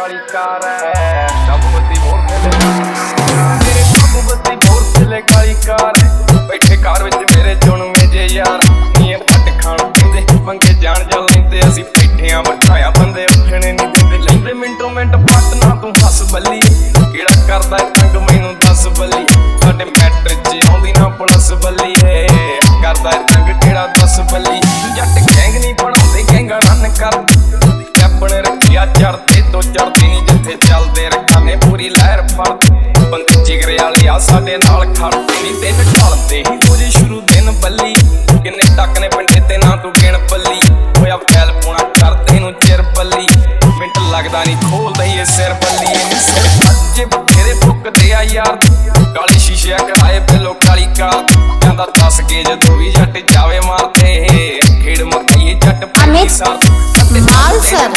काली car है dub बत्ती मोर मेरे डब बत्ती मोर थले काली कार बैठे कार विच मेरे चुन मेजे यार नी पट खाण पींदे मंगे जान जा लैंदे असीं बैठे आ बठाया बंदे उठणे नहीं दिंदे लैंदे मिंटो मिंट पट ना तू हस बल्ली किहड़ा करदा तंग मैनूं दस बल्ली साडे मैट्रिक च आउंदी ना पुलिस बल्ली करदा तंग किहड़ा दस बल्ली जट गैंग नहीं बनाउंदे गैंगा रन कर अपने रखिया चढ़ते तो चढ़ती नहीं जिथे चलते रखाने पूरी लहर फड़ बंदे जिगरे वाले आ साडे नाल खड़ते नहीं दिन ढलते ही तुझे शुरू दिन बल्ली किन्ने टकने पिंडे ते ना तू गिण पल्ली होया फैल पुणा कर तेनू चिर बल्ली मिंट लगदा नहीं खोल दईए सिर बल्ली सिर बच्चे बथेरे फुकदे आ यार काली शीशे कराए बिलो काली कार जांदा 10 के जदों भी जट जावे मारते खेड़ मकाई जट पानी सार माल सर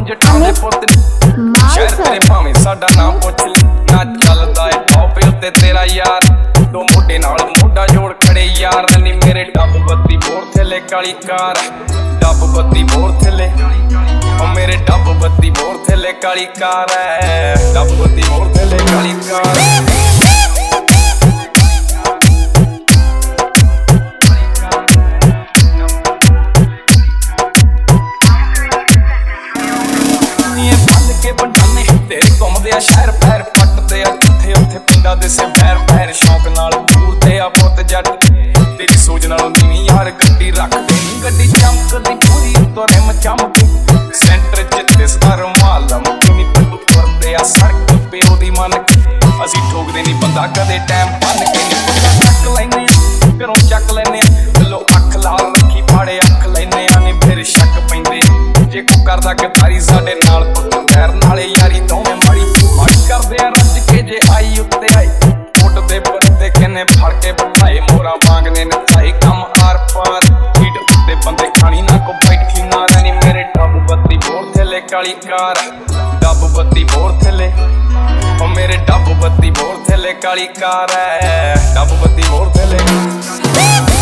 शायद तेरे भावें साडा नाम पुछ ना चलदा है टॉप उत्ते तेरा यार दो मोढे नाल मोढा जोड़ खड़े यार नी मेरे डब बत्ती मोर थले काली कार डब बत्ती मोर थले ओ मेरे डब बत्ती मोर थले काली कार है डब बत्ती मोर थले काली कार शहर पैर पटते आ जिथे उत्थे पिंडा दे से पैर पैर शौक नाल पूरते आ पुत जट तेरी सोच नालों नीवी यार गड्डी रखदे नी गड्डी चमकदी पूरी तो रिम चमकी सेंटर च दिसदा रुमाल लमकी तू तुरदे आ सड़क पे ओदी मन असीं ठोकदे नी बंदा कदे टाइम बन के नी बंदा चक लैने घरों चक लैने बिलो अख लाल रखी फाड़े अख लैने आ नी फिर शक पैंदे जे को करदा कि तारी साडे नाल पुੱਤ पैर नाले यारी दोवें माड़ी करदे आ रज के जे आई उत्ते आई उठदे परदे किन्ने फड़ के बिठाए मोरा मांगने नथाए कम आर पार सीट उत्ते बंदे खानी ना को बैठी ना नी मेरे डब बत्ती मोर थले काली कार डब बत्ती मोर थले ओ मेरे डब बत्ती मोर थले काली कार है डब बत्ती मोर थले